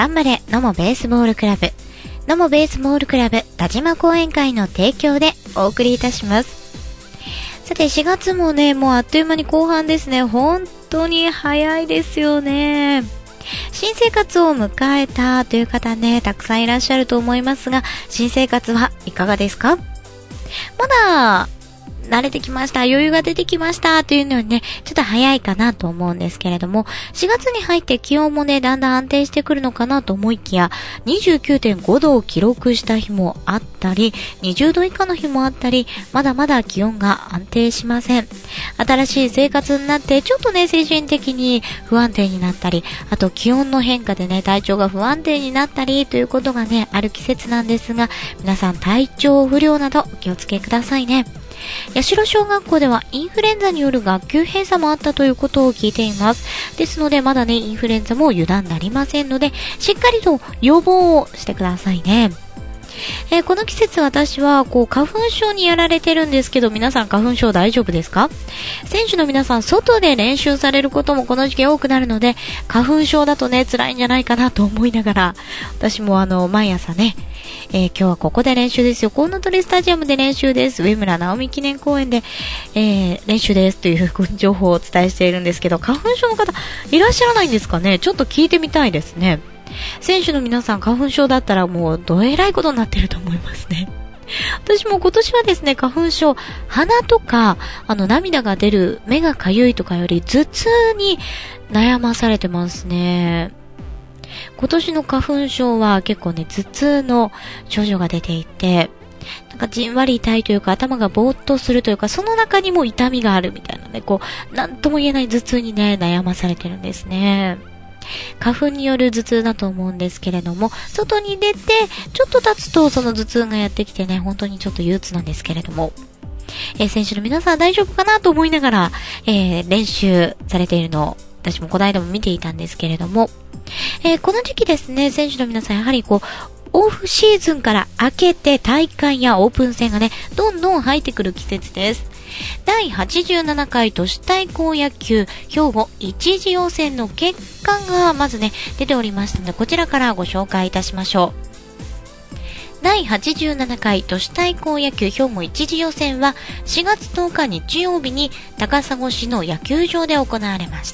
頑張れ野茂ベースボールクラブ、野茂ベースボールクラブ田島講演会の提供でお送りいたします。さて4月もね、もうあっという間に後半ですね。本当に早いですよね。新生活を迎えたという方ね、たくさんいらっしゃると思いますが、新生活はいかがですか？まだ慣れてきました、余裕が出てきましたというのはね、ちょっと早いかなと思うんですけれども、4月に入って気温もね、だんだん安定してくるのかなと思いきや、29.5 度を記録した日もあったり、20度以下の日もあったり、まだまだ気温が安定しません。新しい生活になってちょっとね、精神的に不安定になったり、あと気温の変化でね、体調が不安定になったりということがね、ある季節なんですが、皆さん体調不良などお気をつけくださいね。八代小学校ではインフルエンザによる学級閉鎖もあったということを聞いています。ですのでまだね、インフルエンザも油断なりませんので、しっかりと予防をしてくださいね。この季節私は花粉症にやられてるんですけど、皆さん花粉症大丈夫ですか？選手の皆さん外で練習されることもこの時期多くなるので、花粉症だとね辛いんじゃないかなと思いながら、私も毎朝ね、今日はここで練習ですよ、コウノトリスタジアムで練習です、上村直美記念公園で、練習ですという情報をお伝えしているんですけど、花粉症の方いらっしゃらないんですかね？ちょっと聞いてみたいですね。選手の皆さん花粉症だったらもうどえらいことになってると思いますね。私も今年はですね、花粉症、鼻とか涙が出る、目がかゆいとかより頭痛に悩まされてますね。今年の花粉症は結構ね、頭痛の症状が出ていて、なんかじんわり痛いというか、頭がぼーっとするというか、その中にも痛みがあるみたいなね、なんとも言えない頭痛にね、悩まされてるんですね。花粉による頭痛だと思うんですけれども、外に出てちょっと経つとその頭痛がやってきてね、本当にちょっと憂鬱なんですけれども、選手の皆さん大丈夫かなと思いながら、練習されているのを私もこの間も見ていたんですけれども、この時期ですね、選手の皆さんやはりオフシーズンから明けて大会やオープン戦がね、どんどん入ってくる季節です。第87回都市対抗野球兵庫一次予選の結果がまずね、出ておりましたので、こちらからご紹介いたしましょう。第87回都市対抗野球兵庫一次予選は4月10日日曜日に高砂市の野球場で行われました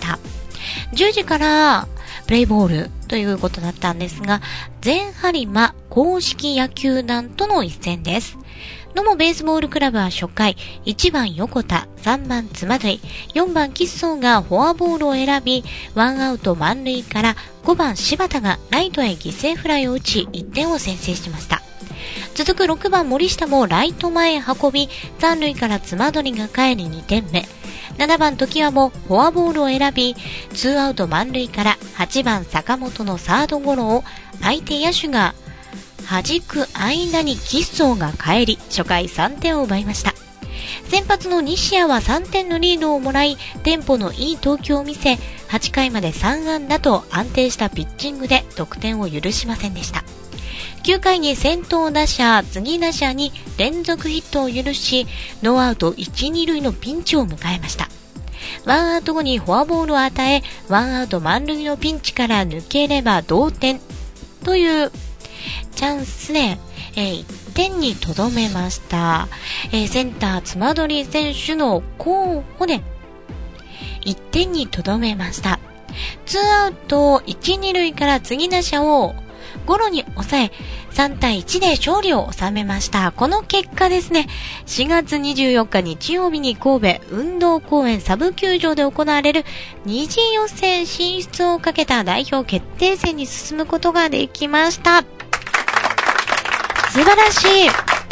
。10時からプレイボールということだったんですが、全播磨公式野球団との一戦です。野茂ベースボールクラブは初回、1番横田、3番妻鳥、4番吉宗がフォアボールを選び、ワンアウト満塁から5番柴田がライトへ犠牲フライを打ち、1点を先制しました。続く6番森下もライト前へ運び、残塁から妻鳥が帰り2点目。7番時はもフォアボールを選び、2アウト満塁から8番坂本のサードゴロを相手野手が弾く間に吉宗が帰り、初回3点を奪いました。先発の西谷は3点のリードをもらい、テンポのいい投球を見せ、8回まで3安打と安定したピッチングで得点を許しませんでした。9回に先頭打者、次打者に連続ヒットを許し、ノーアウト1、2塁のピンチを迎えました。ワンアウト後にフォアボールを与え、ワンアウト満塁のピンチから抜ければ同点というチャンスで、1点にとどめました。センター妻鳥選手の候補で1点にとどめました。2アウト1、2塁から次打者をゴロに抑え、3対1で勝利を収めました。この結果ですね、4月24日日曜日に神戸運動公園サブ球場で行われる二次予選進出をかけた代表決定戦に進むことができました。素晴らしい。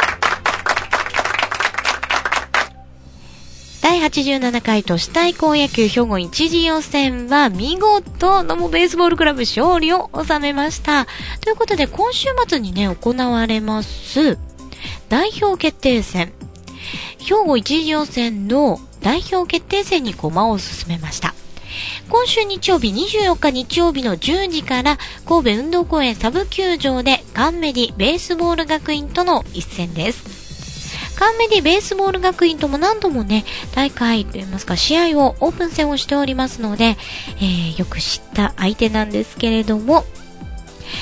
第87回都市対抗野球兵庫一次予選は見事野茂ベースボールクラブ勝利を収めました。ということで今週末にね、行われます代表決定戦、兵庫一次予選の代表決定戦に駒を進めました。今週日曜日24日日曜日の10時から神戸運動公園サブ球場でカンメディベースボール学院との一戦です。カンメディベースボール学院とも何度もね、大会といいますか試合をオープン戦をしておりますので、よく知った相手なんですけれども、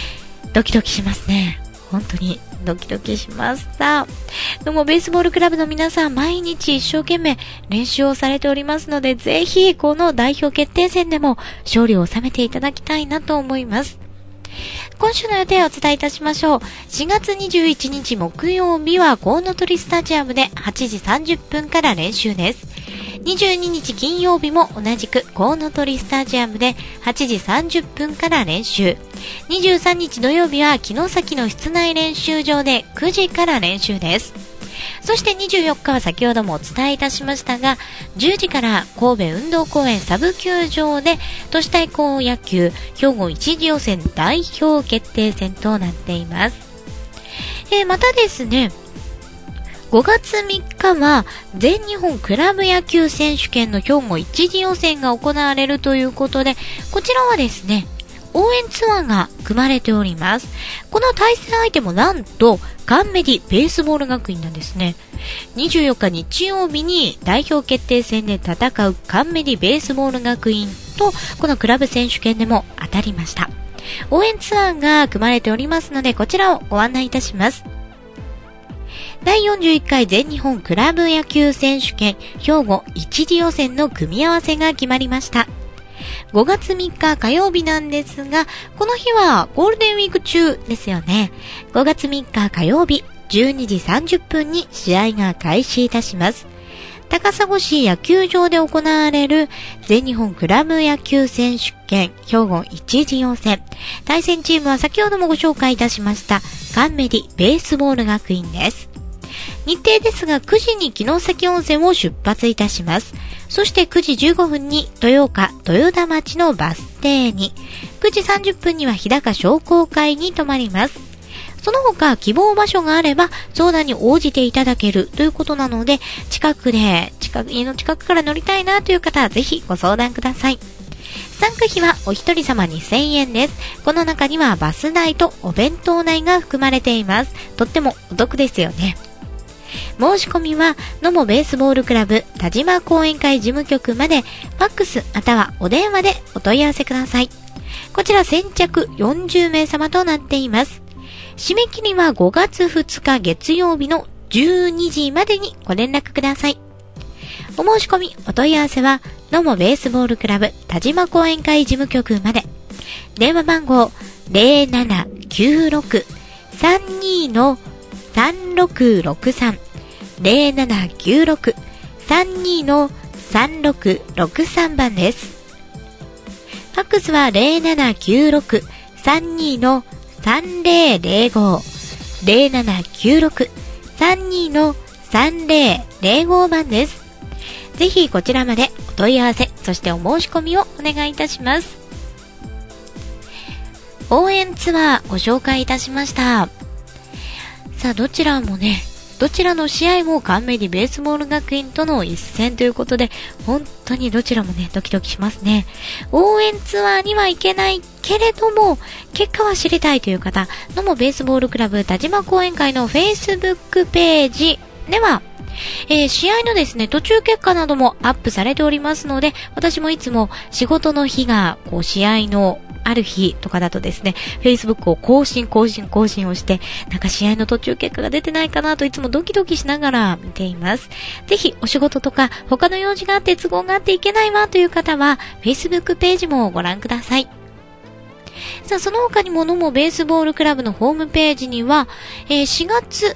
ドキドキしますね。本当にドキドキしました。でもベースボールクラブの皆さん、毎日一生懸命練習をされておりますので、ぜひこの代表決定戦でも勝利を収めていただきたいなと思います。今週の予定をお伝えいたしましょう。4月21日木曜日はコウノトリスタジアムで8時30分から練習です。22日金曜日も同じくコウノトリスタジアムで8時30分から練習。23日土曜日は城崎の室内練習場で9時から練習です。そして24日は先ほどもお伝えいたしましたが、10時から神戸運動公園サブ球場で都市対抗野球兵庫一次予選代表決定戦となっています。またですね、5月3日は全日本クラブ野球選手権の兵庫一次予選が行われるということで、こちらはですね、応援ツアーが組まれております。この対戦相手もなんとカンメディベースボール学院なんですね。24日日曜日に代表決定戦で戦うカンメディベースボール学院とこのクラブ選手権でも当たりました。応援ツアーが組まれておりますので、こちらをご案内いたします。第41回全日本クラブ野球選手権兵庫一次予選の組み合わせが決まりました。5月3日火曜日なんですが、この日はゴールデンウィーク中ですよね。5月3日火曜日12時30分に試合が開始いたします。高砂市野球場で行われる全日本クラブ野球選手権兵庫一次予選。対戦チームは先ほどもご紹介いたしましたカンメディベースボール学院です。日程ですが9時に城崎温泉を出発いたします。そして9時15分に豊岡豊田町のバス停に、9時30分には日高商工会に泊まります。その他希望場所があれば相談に応じていただけるということなので、家の近くから乗りたいなという方はぜひご相談ください。参加費はお一人様2000円です。この中にはバス代とお弁当代が含まれています。とってもお得ですよね。申し込みは野茂ベースボールクラブ田島講演会事務局までファックスまたはお電話でお問い合わせください。こちら先着40名様となっています。締め切りは5月2日月曜日の12時までにご連絡ください。お申し込みお問い合わせは野茂ベースボールクラブ田島講演会事務局まで。電話番号 0796-32-3663 0796-32-3663 番です。ファックスは 0796-32-3005 0796-32-3005 番です。ぜひこちらまでお問い合わせ、そしてお申し込みをお願いいたします。応援ツアーご紹介いたしました。さあ、どちらの試合もカンメディベースボール学院との一戦ということで、本当にどちらもね、ドキドキしますね。応援ツアーには行けないけれども、結果は知りたいという方、野茂ベースボールクラブ田島講演会の Facebook ページでは、試合のですね、途中結果などもアップされておりますので、私もいつも仕事の日が、試合のある日とかだとですね、Facebook を更新をして、なんか試合の途中結果が出てないかなといつもドキドキしながら見ています。ぜひお仕事とか他の用事があって都合があっていけないわという方は Facebook ページもご覧ください。さあ、その他にも野茂ベースボールクラブのホームページには、4月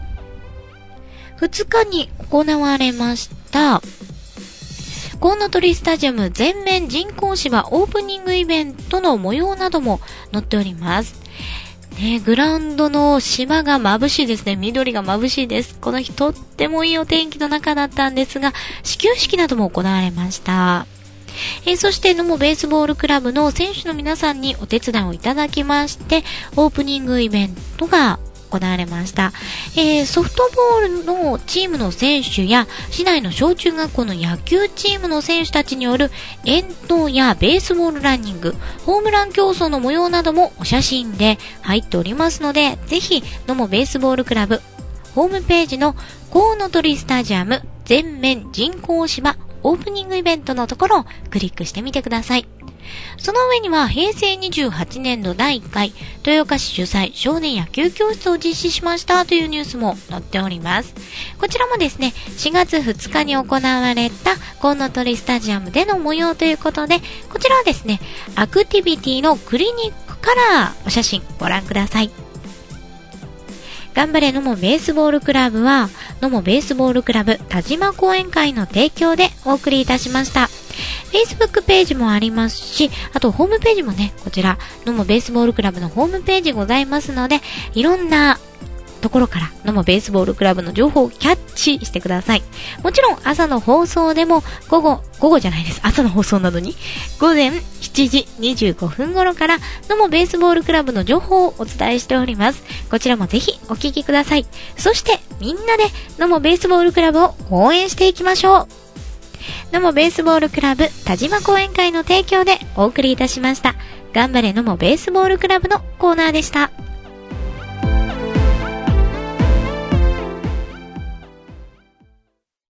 2日に行われましたコウノトリスタジアム全面人工芝オープニングイベントの模様なども載っております。ね、グラウンドの芝が眩しいですね。緑が眩しいです。この日とってもいいお天気の中だったんですが、始球式なども行われました。そして野茂ベースボールクラブの選手の皆さんにお手伝いをいただきまして、オープニングイベントが行われました。ソフトボールのチームの選手や市内の小中学校の野球チームの選手たちによる遠投やベースボールランニング、ホームラン競争の模様などもお写真で入っておりますので、ぜひ野茂ベースボールクラブホームページのコウノトリスタジアム全面人工芝オープニングイベントのところをクリックしてみてください。 その上には平成28年度第1回豊岡市主催少年野球教室を実施しましたというニュースも載っております。こちらもですね、4月2日に行われたコウノトリスタジアムでの模様ということで、こちらはですね、アクティビティのクリニックからお写真ご覧ください。頑張れ野茂ベースボールクラブは野茂ベースボールクラブ田島講演会の提供でお送りいたしました。Facebook ページもありますし、あとホームページもね、こちら野茂ベースボールクラブのホームページございますので、いろんなところから野茂ベースボールクラブの情報をキャッチしてください。もちろん朝の放送でも午後じゃないです。朝の放送などに午前7時25分頃から野茂ベースボールクラブの情報をお伝えしております。こちらもぜひお聞きください。そしてみんなで野茂ベースボールクラブを応援していきましょう。野茂ベースボールクラブ田島講演会の提供でお送りいたしました。頑張れ野茂ベースボールクラブのコーナーでした。